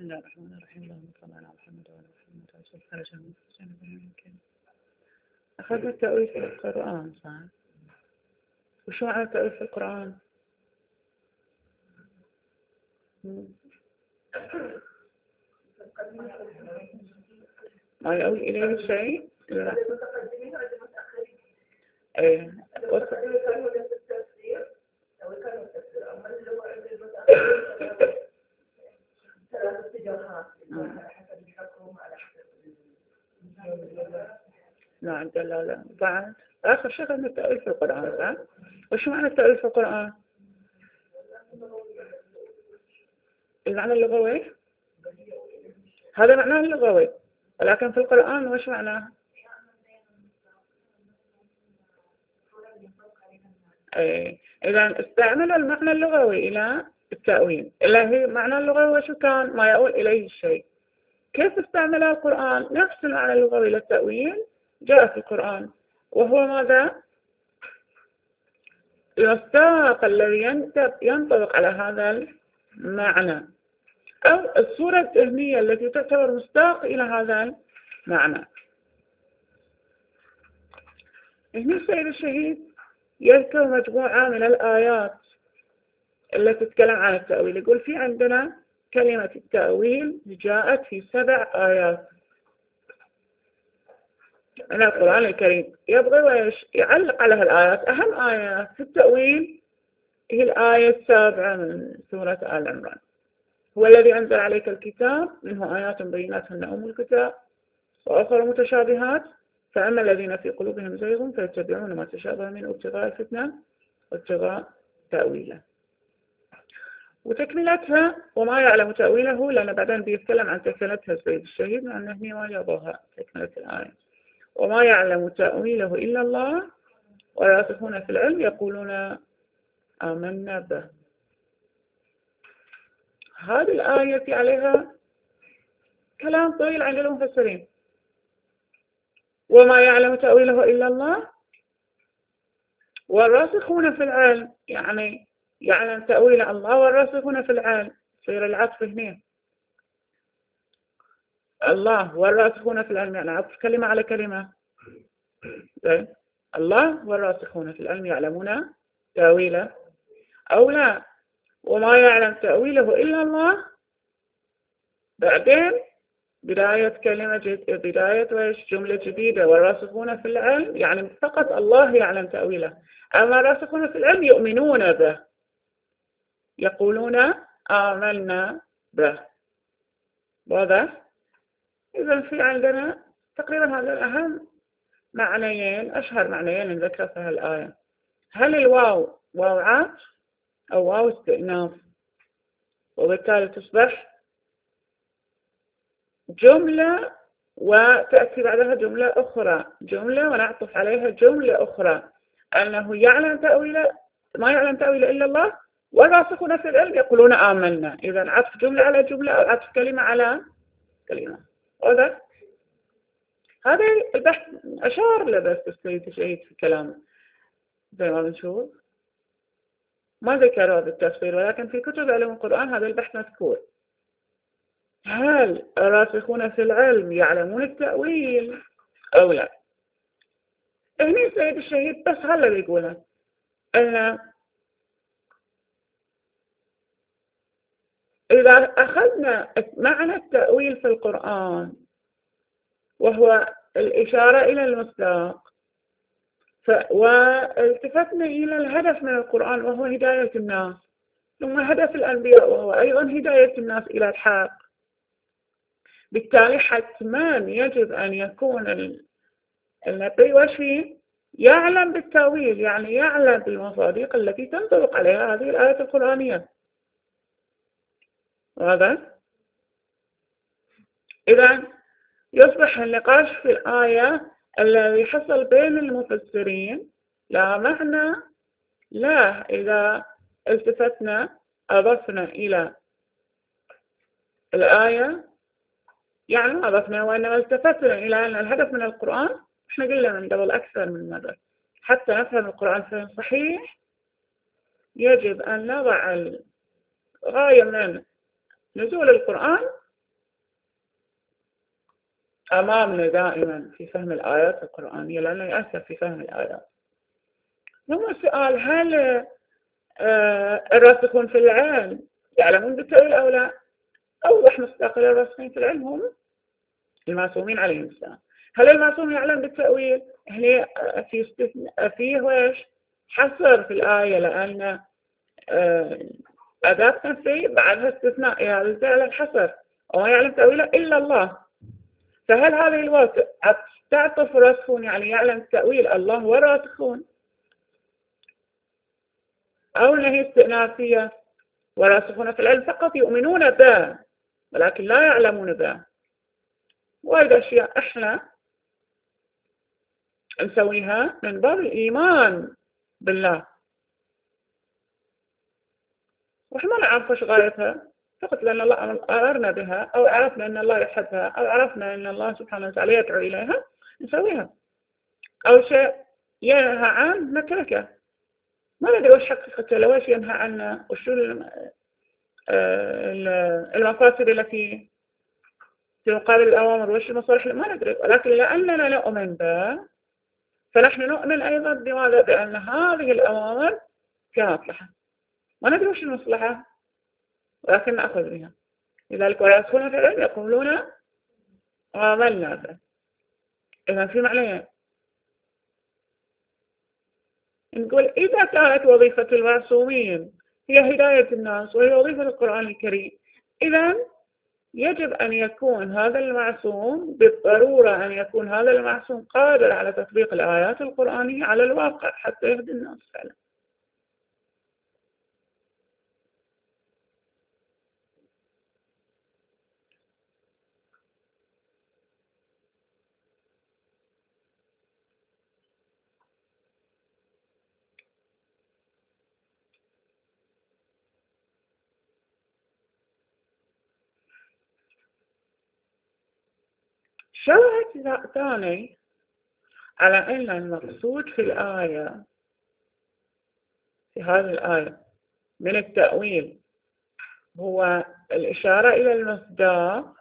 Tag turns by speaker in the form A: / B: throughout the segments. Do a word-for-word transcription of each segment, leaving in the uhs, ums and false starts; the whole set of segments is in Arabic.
A: الله الرحمن الرحيم. اللهم صل على محمد وعلى محمد وعلى فرج من يمكن. أخذنا التأويل في القرآن صح؟ وشو معنى التأويل في القرآن؟ ما يؤول إليه شيء؟ لا. ايه نعم دلالة. بعد آخر شيء أخذنا التأويل في القرآن صح؟ وشو معنى التأويل في القرآن؟ المعنى اللغوي؟ هذا معناه اللغوي، ولكن في القرآن وش معناه؟ ايه إذا استعمل المعنى اللغوي إلى التأويل. إلا هي معنى اللغوي وشو كان؟ ما يؤول إليه الشيء. كيف استعمل القرآن؟ نفس المعنى اللغوي للتأويل جاء في القرآن، وهو ماذا؟ السياق الذي ينطبق على هذا المعنى، أو الصورة الذهنية التي تعتبر مستاق إلى هذا المعنى. هنا السيد الشهيد يذكر مجموعة من الآيات التي تتكلم عن التأويل. يقول في عندنا كلمة التأويل جاءت في سبع آيات من القرآن الكريم. يبغى ويش يعلق على هالآيات. أهم آية في التأويل هي الآية السابعة من سورة آل عمران. هو الذي أنزل عليك الكتاب منه آيات بينات هن أم الكتاب وآخر متشابهات فأما الذين في قلوبهم زيغ فيتبعون ما تشابه منه ابتغاء الفتنة وابتغاء تأويله. وتكملتها وما يعلم تأويله، لأن بعدين بيتكلم عن تكملتها السيد الشهيد لأنه هي ما يبغى تكملة الآية. وما يعلم تأويله إلا الله وراسخون في العلم يقولون آمنا به. هذه الآية عليها كلام طويل عند المفسرين. وما يعلم تأويله إلا الله والراسخون في العلم، يعني يعلم تأويل الله والراسخون في العلم، يصير العطف هنا الله والراسخون في العلم، يعني عطف كلمة على كلمة. الله والراسخون في العلم يعلمون تأويله أو لا. وما يعلم تأويله إلا الله، بعدين بداية كلمة جد... بداية وإيش جملة جديدة والراسخون في العلم، يعني فقط الله يعلم تأويله. أما الراسخون في العلم يؤمنون به يقولون آمنا به. واضح؟ إذا في عندنا تقريبا هذا الأهم معنيين، أشهر معنيين نذكر في هالآية. هل الواو واو عطف أو واو استئناف؟ وبالتالي تصبح جملة وتأتي بعدها جملة أخرى، جملة ونعطف عليها جملة أخرى، أنه يعلم تأويله ما يعلم تأويله إلا الله والراسخون في العلم يقولون آمنا. إذا عطف جملة على جملة أو عطف كلمة على كلمة. واضح؟ هذا البحث أشار له بس السيد الشهيد في كلامه زي ما بنشوف، ما ذكر هذا التفسير، ولكن في كتب علم القرآن هذا البحث مذكور. هل الراسخون في العلم يعلمون التأويل أو لا؟ هنا السيد الشهيد بس هلا بيقوله أن إذا أخذنا معنى التأويل في القرآن وهو الإشارة إلى المصداق ف... والتفتنا إلى الهدف من القرآن وهو هداية الناس، ثم هدف الأنبياء وهو أيضا هداية الناس إلى الحق، بالتالي حتما يجب أن يكون النبي وشي يعلم بالتأويل، يعني يعلم بالمصادق التي تنطبق عليها هذه الآية القرآنية. هذا إذا يصبح النقاش في الآية الذي حصل بين المفسرين لا معنى لا إذا التفتنا أضفنا إلى الآية، يعني ما أضفنا وإنما التفتنا إلى أن الهدف من القرآن، إحنا قلنا من قبل أكثر من مرة حتى نفهم القرآن فهم صحيح يجب أن نضع الغاية من نزول القرآن أمامنا دائما في فهم الآيات القرآنية، لأنه يأثر في فهم الآيات. ثم السؤال: هل آه الراسخون في العلم يعلمون بالتأويل أو لا؟ أوضح مصداق الراسخين في العلم هم المعصومين عليهم السلام. هل المعصوم يعلم بالتأويل؟ هنا في استثناء، فيه ويش حصر في الآية، لأن آه أداة نفي بعدها استثناء يدل على الحصر، وما يعلم تأويله إلا الله. فهل هذه الوقت تعطف راسخون يعني يعلم تأويل الله وراسخون، أو أنها استئنافية وراسخون في العلم فقط يؤمنون به ولكن لا يعلمون به؟ وهذه أشياء إحنا نسويها من باب الإيمان بالله، وإحنا ما نعرف إيش غايتها، فقط لأن الله أمرنا بها، أو عرفنا أن الله يحبها، أو عرفنا أن الله سبحانه وتعالى يدعو إليها نسويها، أو شيء ينهى عنه نتركه. ما ندري وش حقيقته، لو ايش ينهى عنه، وشو المفاسد التي في مقابل الأوامر، وش المصالح، ما ندري. ولكن لأننا نؤمن به فنحن نؤمن أيضا بماذا؟ بأن هذه الأوامر فيها مصلحة، ما ندري وش المصلحة ولكن نأخذ بها. لذلك ويدخلون في العلم يقولون آمنا به. إذا في معنى نقول إذا كانت وظيفة المعصومين هي هداية الناس وهي وظيفة القرآن الكريم، إذا يجب أن يكون هذا المعصوم بالضرورة، أن يكون هذا المعصوم قادر على تطبيق الآيات القرآنية على الواقع حتى يهدي الناس فعلا. شواهد ثاني على أن المقصود في الآية، في هذه الآية من التأويل، هو الإشارة إلى المصداق،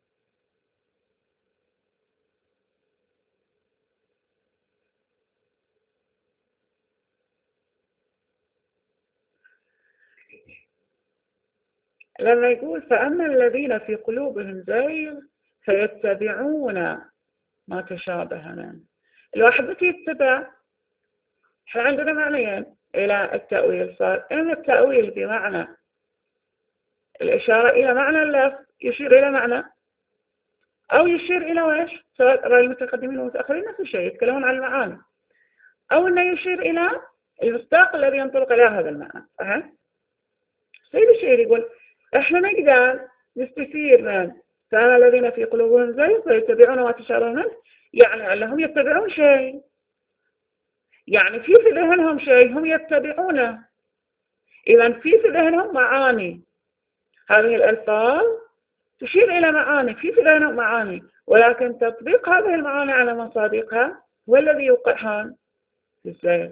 A: لما يقول فأما الذين في قلوبهم زيغ فيتبعون ما تشابه منه. الواحد بكي يتبع، احنا عندنا معنيين إلى التأويل. صار إما التأويل بمعنى الإشارة إلى معنى اللفظ يشير إلى معنى، أو يشير إلى وإيش، سواء رأي المتقدمين والمتأخرين نفس الشيء يتكلمون عن المعاني، أو أنه يشير إلى المصداق الذي ينطلق إلى هذا المعنى. أه؟ سيد الشيء يقول إحنا نقدر نستفيد من فأما الذين في قلوبهم زيغ فيتبعون ما تشابه منه، يعني أنهم يتبعون شيء، يعني في في ذهنهم شيء هم يتبعونه. إذا في في ذهنهم معاني، هذه الألفاظ تشير إلى معاني، في في ذهنهم معاني، ولكن تطبيق هذه المعاني على مصادقها هو الذي يوقعها في الزيغ.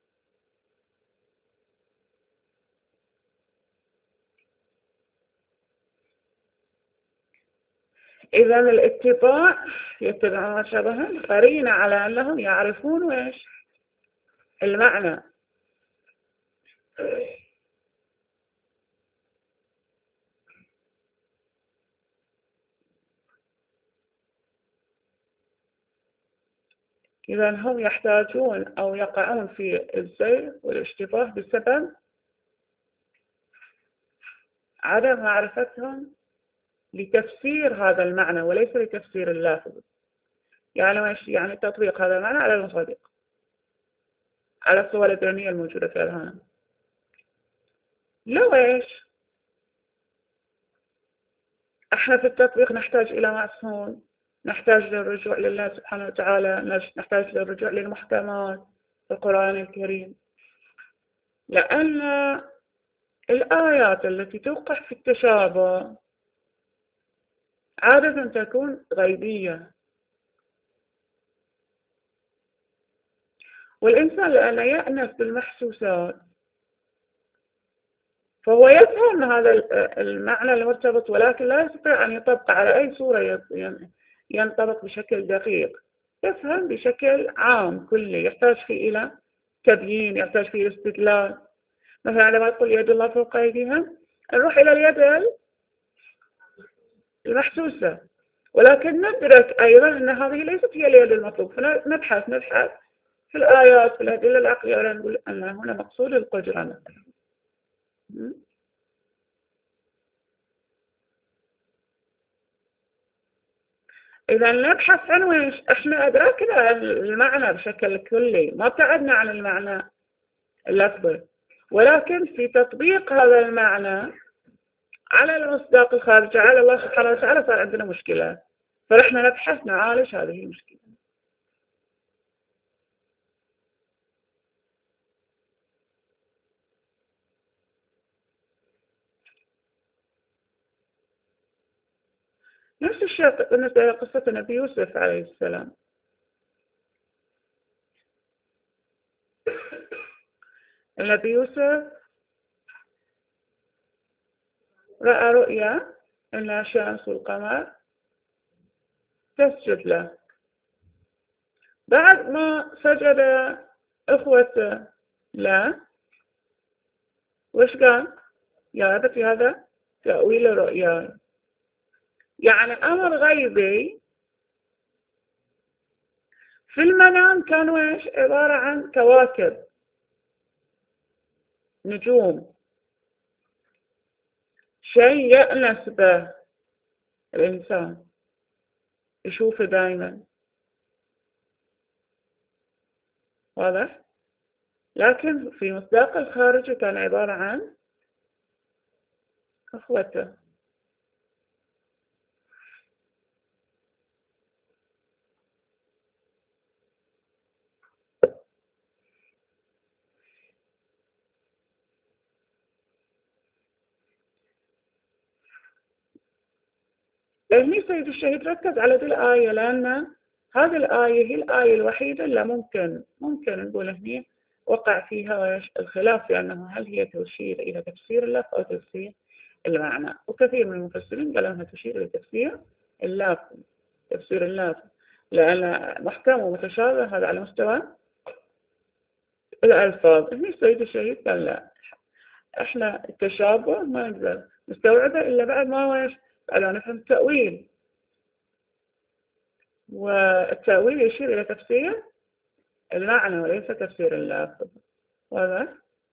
A: إذا الاتباع يتبعون ما شابه قرينة على أنهم يعرفون وإيش المعنى. إذا هم يحتاجون أو يقعون في الزيغ والاشتباه بسبب عدم معرفتهم لتفسير هذا المعنى وليس لتفسير اللافظ. يعني يعني تطبيق هذا المعنى على المصادق، على الصور الدينية الموجودة في الأذهان. لو إيش احنا في التطبيق نحتاج إلى معصوم، نحتاج للرجوع لله سبحانه وتعالى، نحتاج للرجوع للمحكمات في القرآن الكريم، لأن الآيات التي توقع في التشابه عادة تكون غيبية، والإنسان لأنه يأنس بالمحسوسات فهو يفهم هذا المعنى المرتبط، ولكن لا يستطيع أن يطبق على أي صورة ينطبق بشكل دقيق، يفهم بشكل عام كلي، يحتاج فيه إلى تبيين، يحتاج فيه استدلال. مثلا عندما تقول يد الله فوق أيديهم، نروح إلى اليد المحسوسة، ولكن ندرك أيضا أن هذه ليست هي اليد المطلوب، فنبحث نبحث في الآيات في الأدلة العقلية ونقول أن هنا مقصود القدرة مثلا. إذا نبحث عن وين إحنا أدركنا المعنى بشكل كلي، ما ابتعدنا عن المعنى اللفظي، ولكن في تطبيق هذا المعنى على المصداق الخارجي على الله سبحانه وتعالى صار عندنا مشكلة، فرحنا نبحث نعالج هذه المشكلة. نفس الشيء بالنسبة لقصة النبي يوسف عليه السلام. النبي يوسف رأى رؤيا أن الشمس والقمر تسجد له. بعد ما سجد إخوته له وش قال؟ يا أبتي هذا تأويل رؤياي، يعني أمر غيبي في المنام كان ويش عبارة عن كواكب، نجوم، شيء يأنس به الإنسان يشوفه دائما، واضح؟ لكن في مصداق الخارجي كان عبارة عن أخوته. هني سيد الشهيد ركز على ذي الآية، لأن هذه الآية هي الآية الوحيدة اللي ممكن ممكن نقول هني وقع فيها الخلاف في أنه هل هي تشير إلى تفسير اللفظ أو تفسير المعنى، وكثير من المفسرين قالوا أنها تشير إلى تفسير اللفظ، تفسير اللفظ، لأن محكم ومتشابه هذا على مستوى الألفاظ. هني سيد الشهيد قال لا، إحنا التشابه ما نقدر نستوعبه إلا بعد ما ويش على نفهم التأويل، والتأويل يشير إلى تفسير المعنى وليس تفسير اللفظ، واضح؟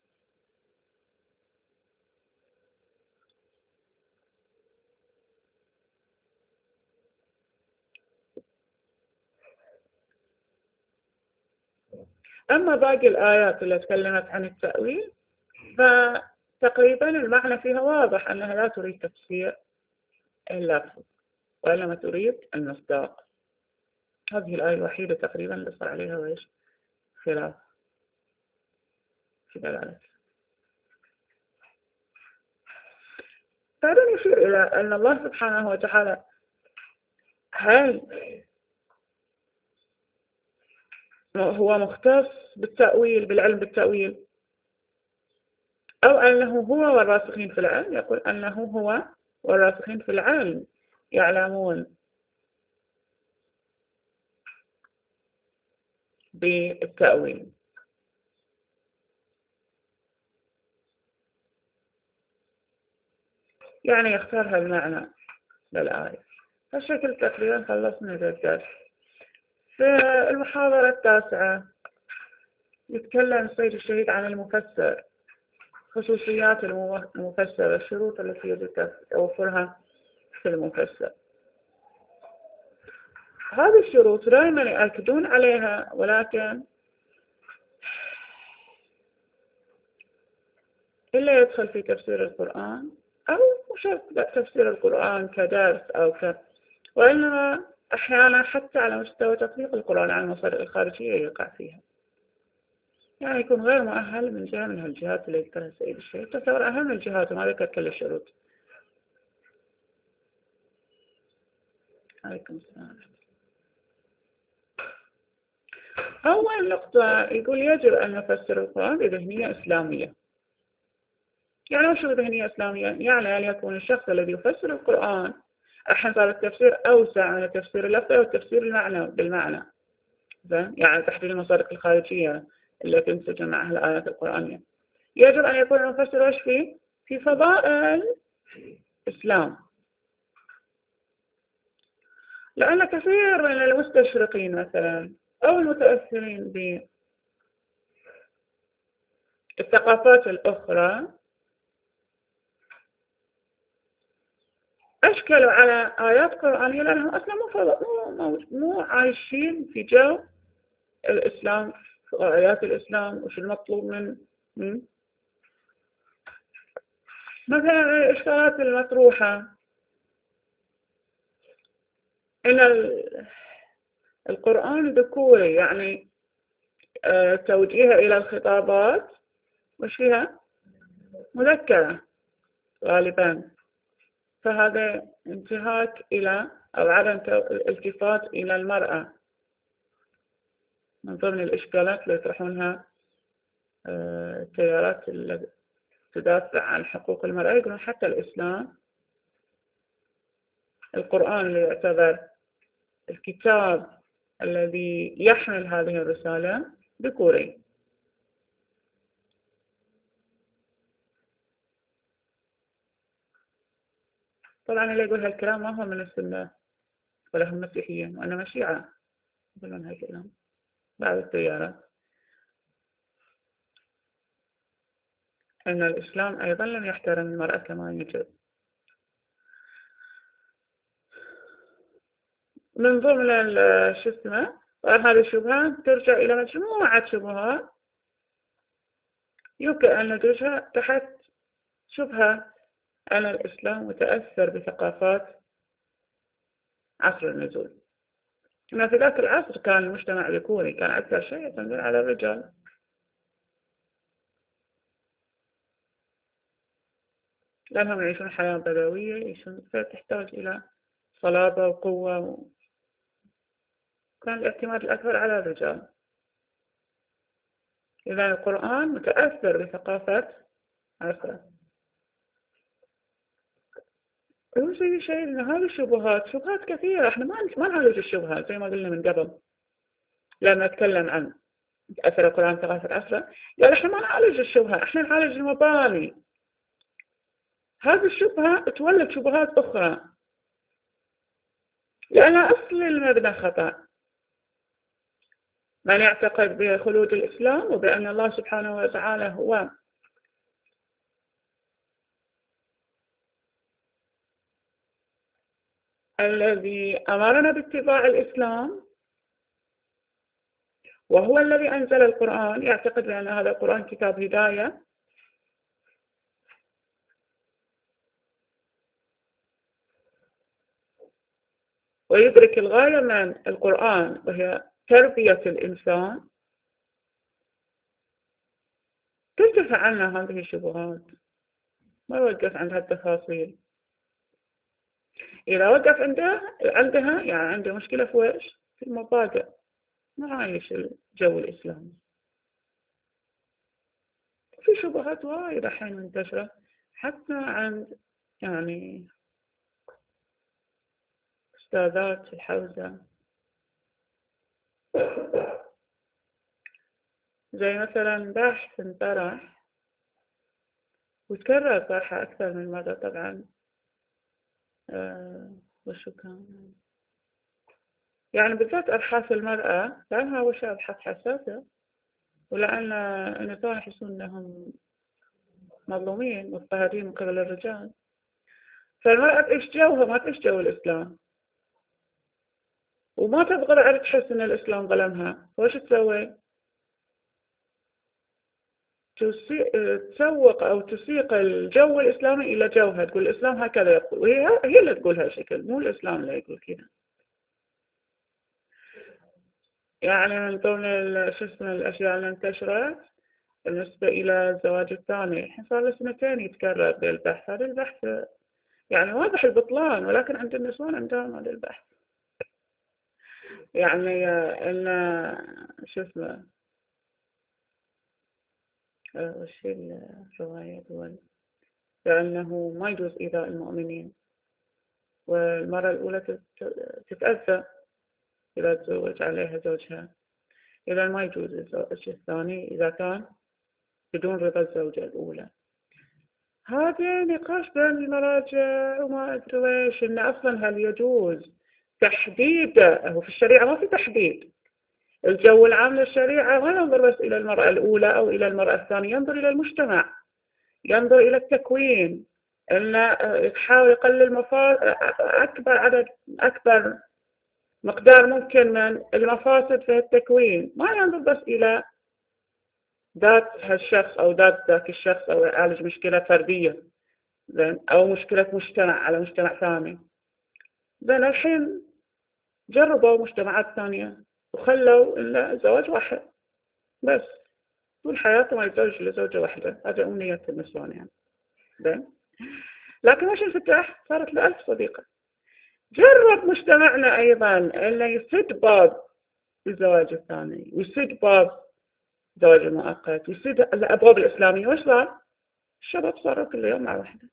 A: أما باقي الآيات اللي تكلمت عن التأويل فتقريبا المعنى فيها واضح أنها لا تريد تفسير اللفظ وإنما تريد المصداق. هذه الآية الوحيدة تقريبا اللي صار عليها ويش خلاف في دلالة. بعدين يشير إلى أن الله سبحانه وتعالى هل هو مختص بالتأويل بالعلم بالتأويل أو أنه هو والراسخين في العلم، يقول أنه هو والراسخين في العلم يعلمون بالتأويل. يعني يختار هالمعنى للآية. هالشكل تقريبا خلصنا الدرس. في المحاضرة التاسعة يتكلم السيد الشهيد عن المفسر، خصوصيات المفسر، الشروط التي يجب توفرها في المفسر. هذه الشروط دائما يأكدون عليها، ولكن إلا يدخل في تفسير القرآن أو مش تفسير القرآن كدرس أو ك وإنما أحيانا حتى على مستوى تطبيق القرآن على المصادر الخارجية يقع فيها، يعني يكون غير مؤهل من جهة من هالجهات اللي ذكرها السيد الشهيد، تعتبر أهم الجهات وما ذكر كل الشروط. عليكم السلام. أول نقطة يقول يجب أن نفسر القرآن بذهنية إسلامية. يعني وش ذهنية إسلامية؟ يعني أن يكون الشخص الذي يفسر القرآن الحين صار التفسير أوسع من التفسير اللفظي والتفسير المعنى بالمعنى. زين، يعني تحديد المصادر الخارجية اللي تنسجم مع الآيات القرآنية. يجب أن يكون المفسر وش فيه؟ في فضائل الإسلام، لأن كثير من المستشرقين مثلا أو المتأثرين بالثقافات الأخرى أشكلوا على آيات قرآنية لأنهم أصلا مو مو مو عايشين في جو الإسلام، في آيات الإسلام وش المطلوب من م? مثلا الإشكالات المطروحة إن القرآن ذكوري، يعني آه توجيهه إلى الخطابات وش فيها مذكرة غالبا، فهذا انتهاك إلى أو عدم الالتفات إلى المرأة من ضمن الإشكالات اللي يطرحونها التيارات اللي تدافع عن حقوق المرأة. يقولون حتى الإسلام، القرآن اللي يعتبر الكتاب الذي يحمل هذه الرسالة ذكوري. طبعا اللي يقول هالكلام ما هو من السنة ولا هم مسيحيين، وأنا شيعة يقولون هالكلام بعض التيارات، أن الإسلام أيضا لم يحترم المرأة كما يجب. من ضمن شو اسمه هذه الشبهات ترجع إلى مجموعة شبهات يمكن أن ندرجها تحت شبهة أن الإسلام متأثر بثقافات عصر النزول. أن في ذاك العصر كان المجتمع ذكوري، كان أكثر شيء يعتمد على الرجال، لأنهم يعيشون حياة بدوية، يعيشون فتحتاج إلى صلابة وقوة و... كان الاعتماد الأكبر على الرجال. إذا القرآن متأثر بثقافة عصره. ويجي شيء إن هذه الشبهات شبهات كثيرة، إحنا ما ما نعالج الشبهات زي ما قلنا من قبل لما نتكلم عن أثر القرآن ثقافة عصره، يعني إحنا ما نعالج الشبهة، إحنا نعالج المباني. هذه الشبهة تولد شبهات أخرى لأن أصل المبنى خطأ. من يعتقد بخلود الإسلام وبأن الله سبحانه وتعالى هو الذي أمرنا باتباع الإسلام وهو الذي أنزل القرآن، يعتقد بأن هذا القرآن كتاب هداية، ويدرك الغاية من القرآن وهي تربية الإنسان، ترتفع عنا هذه الشبهات، ما يوقف عند هالتفاصيل. إذا وقف عندها عندها يعني عنده مشكلة في ويش؟ في المبادئ، ما عايش الجو الإسلامي. في شبهات وايد الحين منتشرة حتى عند يعني أستاذات الحوزة، زي مثلا بحث انطرح وتكرر طرحه أكثر من مرة طبعا. أه وشو كان يعني بالذات أبحاث المرأة، لأنها وش أبحاث حساسة، ولأن النساء يحسون أنهم مظلومين مضطهدين من قبل الرجال، فالمرأة تعيش جوها ما تعيش جو الإسلام، وما تبغى على تحس أن الإسلام ظلمها. وش تسوي؟ تسوق أو تسيق الجو الإسلامي إلى جوها، تقول الإسلام هكذا يقول، وهي هي اللي تقول هالشكل، مو الإسلام اللي يقول كذا. يعني من ضمن شو اسمه الأشياء اللي انتشرت بالنسبة إلى الزواج الثاني، الحين صار له سنتين يتكرر بالبحث. هذا البحث يعني واضح البطلان، ولكن عند النسوان عندهم هذا البحث، يعني إن شو اسمه وش الرواية تقول لأنه ما يجوز إيذاء المؤمنين، والمرة الأولى تتأذى إذا تزوج عليها زوجها. إذا ما يجوز الزوج الثاني إذا كان بدون رضا الزوجة الأولى. هذا نقاش بين المراجع وما أدري ويش، إن أصلا هل يجوز تحديد. هو في الشريعة ما في تحديد. الجو العام للشريعة ما ينظر بس إلى المرأة الأولى أو إلى المرأة الثانية، ينظر إلى المجتمع، ينظر إلى التكوين، إنه يحاول يقلل مفا... أكبر عدد أكبر مقدار ممكن من المفاسد في التكوين. ما ينظر بس إلى ذات هالشخص أو ذات ذاك الشخص أو يعالج مشكلة فردية أو مشكلة مجتمع على مجتمع ثاني. لأن الحين جربوا مجتمعات ثانية وخلوا إلا زواج واحد بس طول حياته ما يتزوج لزوجة واحدة. هذا أمنية النسوان يعني. ده. لكن وش انفتح؟ صارت له ألف صديقة. جرب مجتمعنا أيضا إنه يسد باب الزواج الثاني ويسد باب الزواج المؤقت ويسد الأبواب الإسلامية. وش صار؟ الشباب صاروا كل يوم مع واحدة.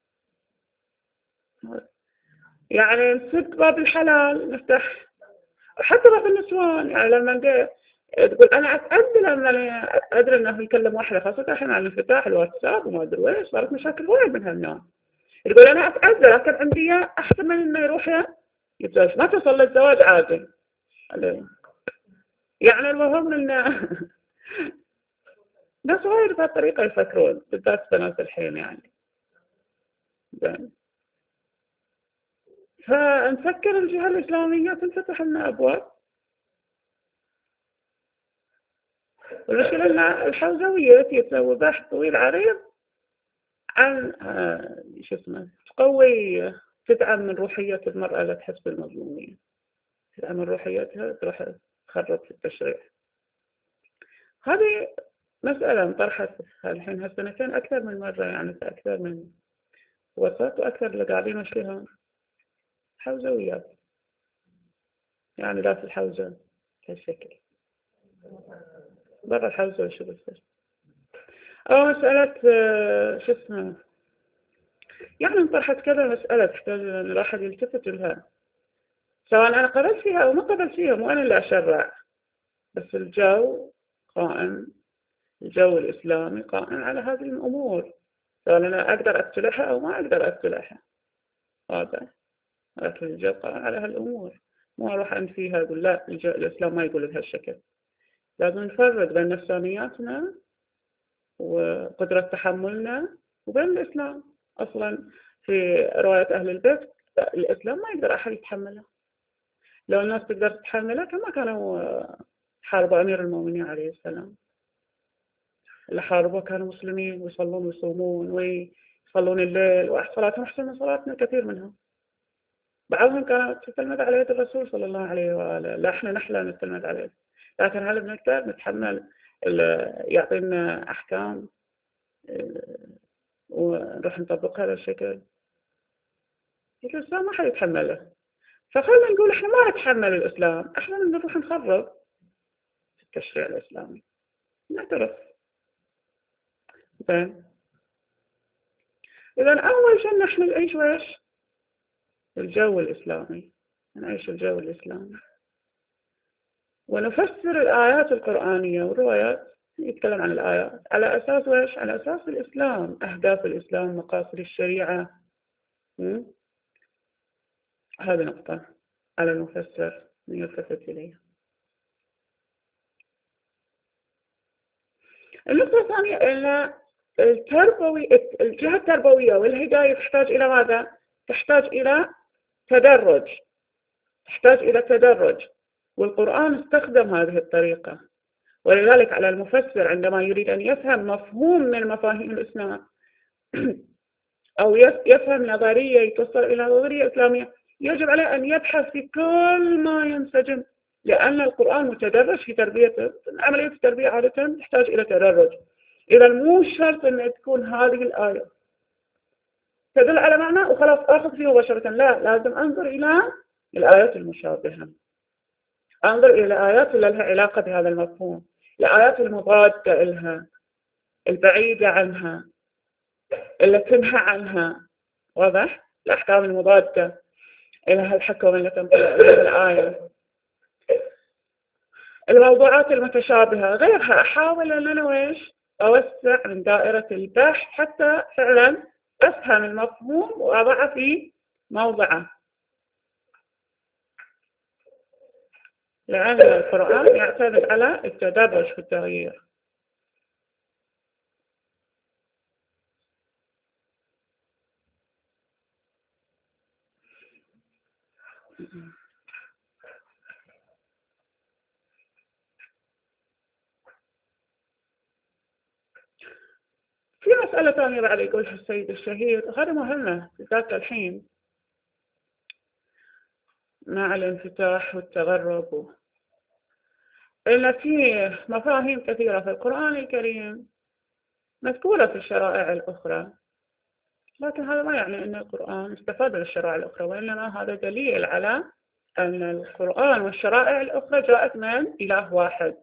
A: يعني نسد باب الحلال نفتح حتى باب النسوان. يعني لما تقول أنا أتأذى لما أدري أنه يكلم واحدة، خاصة الحين على الانفتاح الواتساب وما أدري وين، صارت مشاكل وايد من هالنوع. يقول أنا أتأذى لكن عندي أحسن من إنه يروح يتزوج، ما تصل للزواج عادي. يعني المهم إنه ناس وايد بهالطريقة يفكرون، بالذات بنات الحين يعني. فنفكر الجهة الإسلامية تنفتح لنا أبواب. والمشكلة أن الحوزوية تسوي بحث طويل عريض عن آه شو اسمه تقوي تدعم من روحية المرأة لا تحس بالمظلومية، تدعم من روحيتها تروح تخرب في التشريع. هذه مسألة انطرحت الحين هالسنتين أكثر من مرة، يعني في أكثر من وسط وأكثر اللي قاعدين يمشيها حوزويات، يعني لا في الحوزة بهالشكل برا الحوزة وشو بصير. أو مسألة شو اسمه يعني انطرحت كذا مسألة تحتاج أن الواحد يلتفت لها، سواء أنا قبلت فيها أو ما قبلت فيها، مو أنا اللي أشرع، بس الجو قائم، الجو الإسلامي قائم على هذه الأمور، سواء أنا أقدر أقتلعها أو ما أقدر أقتلعها. هذا لكن الجو قائم على هالأمور، مو أروح أن فيها أقول لا الإسلام ما يقول بهالشكل. لازم نفرق بين نفسانياتنا وقدرة تحملنا وبين الإسلام. أصلا في رواية أهل البيت الإسلام ما يقدر أحد يتحملها. لو الناس تقدر تتحملها كما كانوا حاربوا أمير المؤمنين عليه السلام. اللي حاربوا كانوا مسلمين ويصلون ويصومون ويصلون الليل وصلاتهم أحسن من صلاتنا كثير منهم. بعضهم كانت تتلمذ على يد الرسول صلى الله عليه وآله. لا إحنا نحلى نتلمذ عليه، لكن هل بنقدر نتحمل يعطينا أحكام ونروح نطبقها بهالشكل؟ الإسلام ما حد يتحمله. فخلنا نقول إحنا ما نتحمل الإسلام، إحنا نروح نخرب التشريع الإسلامي، نعترف. زين. إذا أول شيء نحن نعيش ويش الجو الإسلامي، نعيش الجو الإسلامي ونفسر الآيات القرآنية والروايات. يتكلم عن الآيات على أساس ويش؟ على أساس الإسلام، أهداف الإسلام، مقاصد الشريعة. م? هذه نقطة على المفسر يلتفت إليها. النقطة الثانية أن التربوي الجهة التربوية والهداية تحتاج إلى ماذا؟ تحتاج إلى تدرج، تحتاج إلى تدرج، والقرآن استخدم هذه الطريقة. ولذلك على المفسر عندما يريد أن يفهم مفهوم من مفاهيم الإسلام أو يفهم نظرية يتوصل إلى نظرية إسلامية، يجب عليه أن يبحث في كل ما ينسجم، لأن القرآن متدرج في تربيته. عملية التربية عادة تحتاج إلى تدرج. إذا مو شرط أن تكون هذه الآية تدل على معنى وخلاص أخذ فيه مباشرة، لا، لازم أنظر إلى الآيات المشابهة، أنظر إلى آيات اللي لها علاقة بهذا المفهوم، الآيات المضادة لها، البعيدة عنها، اللي تنهى عنها. واضح؟ الأحكام المضادة، إلى هالحكم اللي تنطلق إليه الآية. الموضوعات المتشابهة غيرها أحاول أن أنا ويش أوسع من دائرة البحث حتى فعلا أفهم المفهوم وأضعه في موضعه، لأن القرآن يعتمد على التدرج في التغيير. في مسألة ثانية بعد يقولها السيد الشهير، هذه مهمة بالذات الحين مع الانفتاح والتغرب و... إن في مفاهيم كثيرة في القرآن الكريم مذكورة في الشرائع الأخرى، لكن هذا ما يعني أن القرآن استفاد من الشرائع الأخرى، وإنما هذا دليل على أن القرآن والشرائع الأخرى جاءت من إله واحد.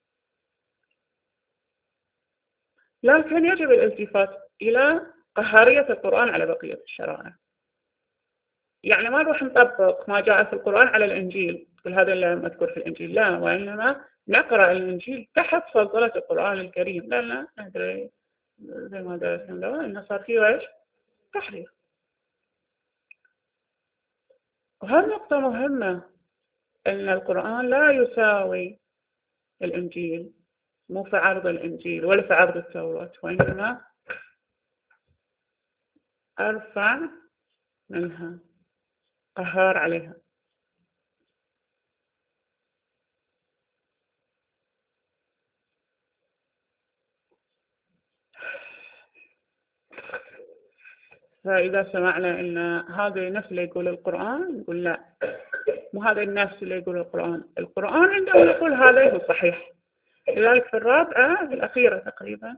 A: لكن يجب الالتفات إلى قهارية القرآن على بقية الشرائع. يعني ما نروح نطبق ما جاء في القرآن على الإنجيل، كل هذا اللي مذكور في الإنجيل، لا، وإنما نقرأ الإنجيل تحت فضلة القرآن الكريم، لأن ندري زي ما درسنا إنه صار فيه إيش؟ تحريف. وهذه نقطة مهمة، أن القرآن لا يساوي الإنجيل، مو في عرض الإنجيل ولا في عرض التوراة، وإنما أرفع منها، قهار عليها. فإذا سمعنا أن هذا نفس اللي يقول القرآن، نقول لا، مو هذا النفس اللي يقول القرآن. القرآن عندما يقول هذا هو صحيح. لذلك في الرابعة، في الأخيرة تقريبا،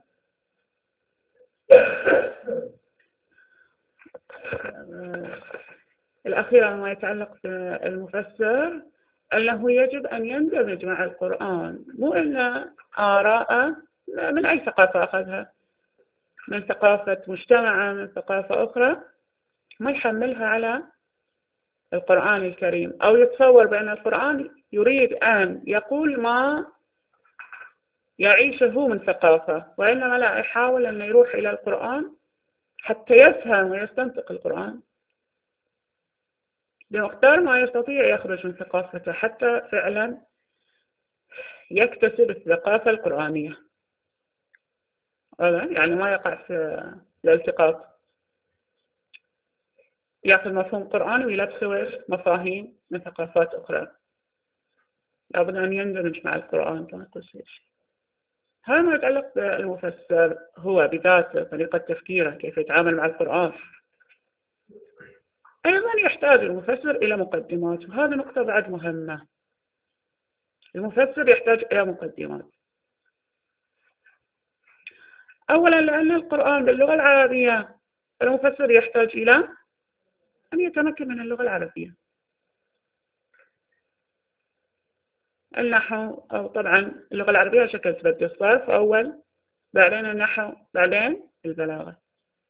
A: الأخيرة ما يتعلق بالمفسر، أنه يجب أن يندمج مع القرآن، مو أن آراء من أي ثقافة أخذها، من ثقافة مجتمع، من ثقافة أخرى، ما يحملها على القرآن الكريم، أو يتصور بأن القرآن يريد أن يقول ما يعيشه من ثقافة، وإنما لا، يحاول أن يروح إلى القرآن حتى يفهم ويستنطق القرآن بمقدار ما يستطيع، يخرج من ثقافته حتى فعلا يكتسب الثقافة القرآنية. يعني ما يقع في الالتقاط، يأخذ مفهوم قرآني ويلبسه مفاهيم من ثقافات أخرى. لابد أن يندمج مع القرآن كما قلت. هذا ما يتعلق بالمفسر هو بذاته، طريقة تفكيره، كيف يتعامل مع القرآن. أيضا يحتاج المفسر إلى مقدمات، وهذا نقطة بعد مهمة. المفسر يحتاج إلى مقدمات. أولا لأن القرآن باللغة العربية، المفسر يحتاج إلى أن يتمكن من اللغة العربية. النحو، أو طبعا اللغة العربية شكل تبدي الصرف أول، بعدين النحو، بعدين البلاغة.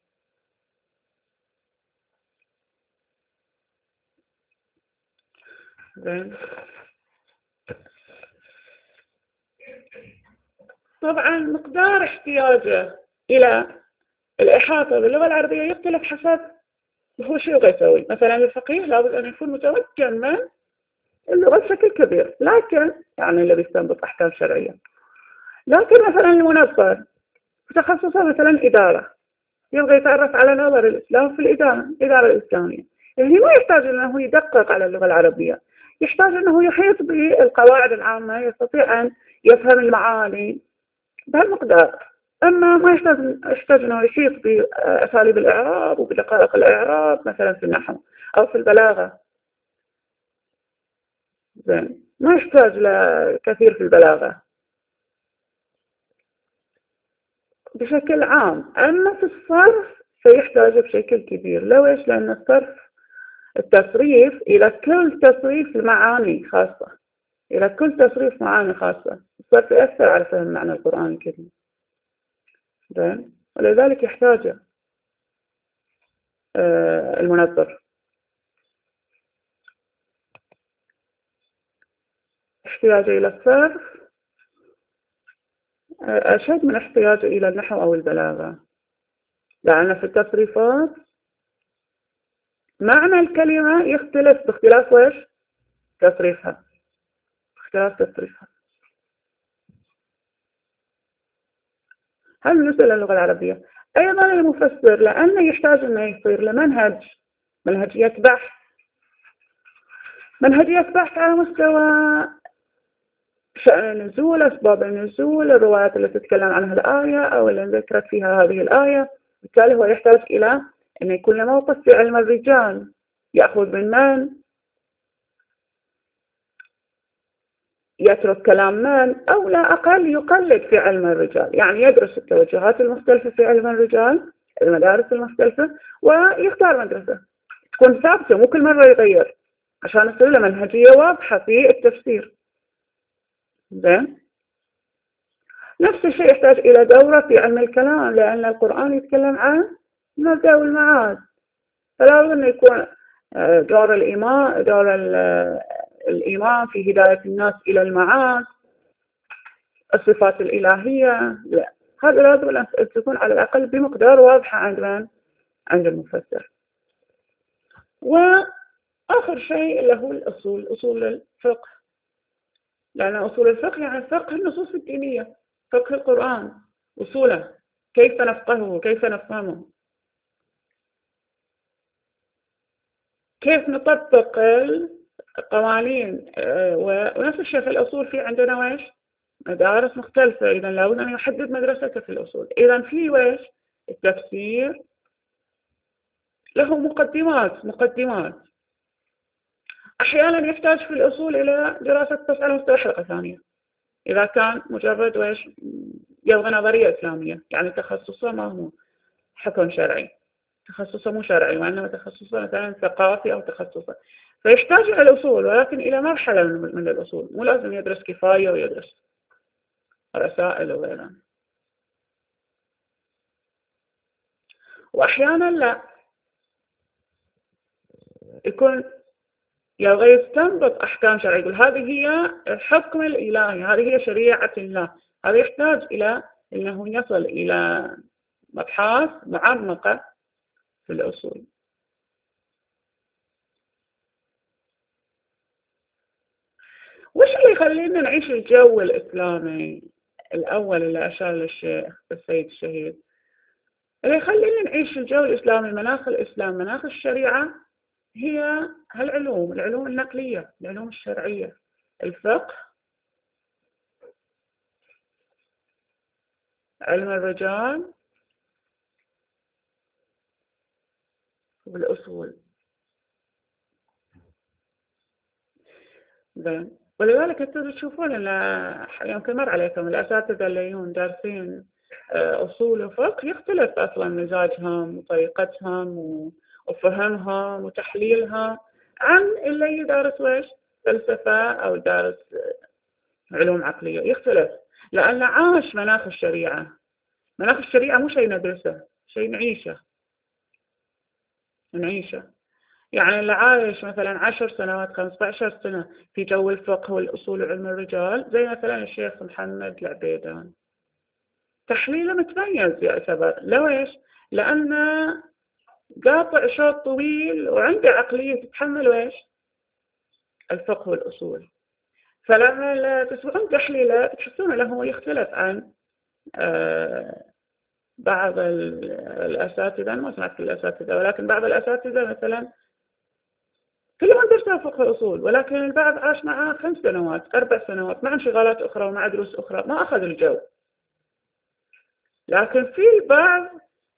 A: زين. طبعا مقدار احتياجه إلى الإحاطة باللغة العربية يختلف حسب هو شو يبغى يسوي. مثلا الفقيه لابد أن يكون متمكن من اللغة بشكل كبير، لكن يعني الذي يستنبط أحكام شرعية. لكن مثلا المنظر تخصصه مثلا إدارة، يبغى يتعرف على نظر الإسلام في الإدارة الإدارة الإسلامية، يعني ما يحتاج أنه يدقق على اللغة العربية، يحتاج أنه يحيط بالقواعد العامة، يستطيع أن يفهم المعاني بهالمقدار. أما ما يحتاج يحتاج أنه يحيط بأساليب الإعراب وبدقائق الإعراب مثلا في النحو أو في البلاغة. زين، ما يحتاج لكثير في البلاغة بشكل عام. أما في الصرف سيحتاج بشكل كبير. لو إيش؟ لأن الصرف، التصريف إلى كل تصريف معاني خاصة، إلى كل تصريف معاني خاصة. الصرف يأثر على فهم معنى القرآن الكريم. زين، ولذلك يحتاج المنظر. احتياجه إلى الصرف أشد من احتياجه إلى النحو أو البلاغة، لأن في التصريفات معنى الكلمة يختلف باختلاف وش تصريفها، باختلاف تصريفها. هذا بالنسبة للغة العربية. أيضا المفسر لأنه يحتاج أنه يصير لمنهج منهجية بحث، منهجية بحث على مستوى شأن النزول، أسباب النزول، الروايات التي تتكلم عنها الآية أو اللي ذكرت فيها هذه الآية. بالتالي هو يحتاج إلى أن يكون له موقف في علم الرجال، يأخذ من من، يترك كلام من، أو لا أقل يقلد في علم الرجال، يعني يدرس التوجهات المختلفة في علم الرجال، المدارس المختلفة، ويختار مدرسة تكون ثابتة مو كل مرة يغير، عشان يصير له منهجية واضحة في التفسير. زين. نفس الشيء يحتاج إلى دورة في علم الكلام، لأن القرآن يتكلم عن المبدأ والمعاد، فلا بد أن يكون دور الإمام دور الإمام في هداية الناس إلى المعاد، الصفات الإلهية، لا، هذا لازم أن تكون على الأقل بمقدار واضحة عند من؟ عند المفسر. وآخر شيء اللي هو الأصول، أصول الفقه، لأن أصول الفقه يعني فقه النصوص الدينية، فقه القرآن، أصوله، كيف نفقهه، كيف نفهمه، كيف نطبق القوانين. ونفس الشيء في الأصول، في عندنا ويش مدارس مختلفة، إذا لابد أن يحدد مدرسته في الأصول. إذا في ويش التفسير له مقدمات مقدمات أحيانا يحتاج في الأصول إلى دراسة مسألة مستحقة ثانية، إذا كان مجرد ويش يبغى نظرية إسلامية، يعني تخصصه ما هو حكم شرعي، تخصصه مو شرعي، وإنما تخصصه مثلا ثقافي أو تخصصه، فيحتاج إلى الأصول، ولكن إلى مرحلة من الأصول، مو لازم يدرس كفاية ويدرس رسائل وغيرها. وأحيانا لا، يكون يبغى يستنبط أحكام شرعية، يقول هذه هي الحكم الإلهي، هذه هي شريعة الله، هذا يحتاج إلى أنه يصل إلى مبحث معمقة في الأصول. وش اللي يخلينا نعيش الجو الإسلامي الأول اللي أشار للشيخ السيد الشهيد؟ اللي يخلينا نعيش الجو الإسلامي، مناخ الإسلام، مناخ الشريعة، هي هالعلوم، العلوم النقلية، العلوم الشرعية، الفقه، علم الرجال، والأصول. زين. ولذلك انتم تشوفون ان يمكن مر عليكم الاساتذه اللي يجون دارسين اصول وفقه يختلف اصلا مزاجهم وطريقتهم وفهمهم وتحليلها عن اللي يدرس ويش فلسفه او دارس علوم عقليه، يختلف لان عاش مناخ الشريعه. مناخ الشريعه مو شيء ندرسه، شيء نعيشه نعيشه. يعني اللي عايش مثلا عشر سنوات خمسة عشر سنة في جو الفقه والأصول وعلم الرجال، زي مثلا الشيخ محمد العبيدان، تحليله متميز يعتبر. ليش؟ لأنه قاطع شوط طويل وعنده عقلية تتحمل ويش الفقه والأصول، فلما تسمعون تحليله تحسون له هو يختلف عن آه بعض الأساتذة. ما سمعت كل الأساتذة، ولكن بعض الأساتذة مثلا كلهم درسوا فقه الأصول، ولكن البعض عاش معه خمس سنوات أربع سنوات مع انشغالات أخرى ومع دروس أخرى، ما أخذ الجو. لكن في البعض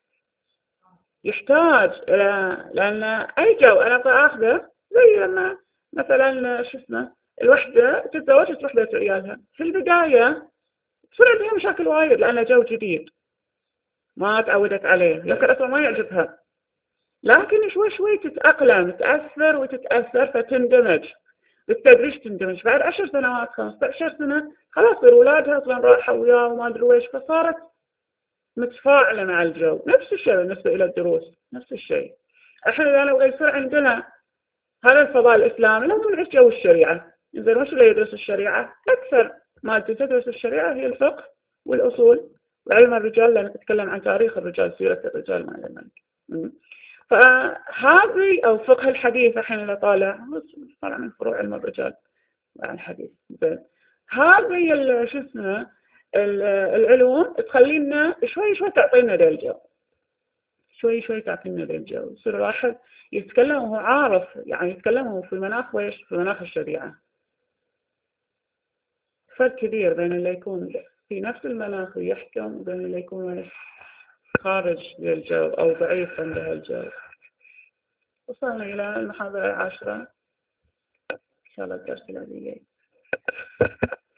A: يحتاج إلى، لأن أي جو أنا أخذه زي لما مثلا شو اسمه الوحدة تتزوج وتروح بيت عيالها، في البداية تصير عندها مشاكل وايد لأنه جو جديد ما تعودت عليه، يمكن أصلا ما يعجبها، لكن شوي شوي تتأقلم، تأثر وتتأثر فتندمج بالتدريج، تندمج. بعد عشر سنوات خمسة عشر سنة خلاص صار أولادها أصلا راحوا وياه وما أدري ويش، فصارت متفاعلة مع الجو. نفس الشيء بالنسبة إلى الدروس، نفس الشيء. إحنا لو يصير عندنا هذا الفضاء الإسلامي لازم نعيش جو الشريعة، إذا وش اللي يدرس الشريعة؟ أكثر ما تدرس الشريعة هي الفقه والأصول وعلم الرجال، لأن نتكلم عن تاريخ الرجال، سيرة الرجال مع الملك. فهذه أو فقه الحديث الحين اللي طالع طالع من فروع علم الرجال عن الحديث. هذه شو اسمه العلوم تخلينا شوي شوي تعطينا ذا الجو، شوي شوي تعطينا ذا الجو، يصير الواحد يتكلم وهو عارف، يعني يتكلم في مناخ ويش في مناخ الشريعة. فرق كبير بين اللي يكون في نفس المناخ ويحكم وبين اللي يكون خارج ذا الجو أو بعيد عن ذا الجو. وصلنا إلى المحاضرة العاشرة إن شاء الله الدرس الذي